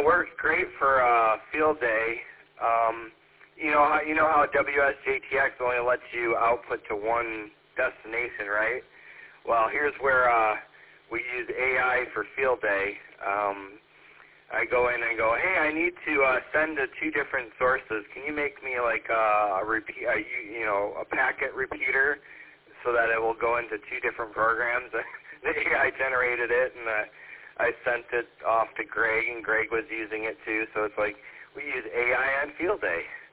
works great for field day. You know how WSJTX only lets you output to one destination, right? Well, here's where we use AI for field day. I go in and go, hey, I need to send to 2 different sources. Can you make me like a packet repeater so that it will go into 2 different programs? The AI generated it, and I sent it off to Greg, and Greg was using it too. So it's like we use AI on field day.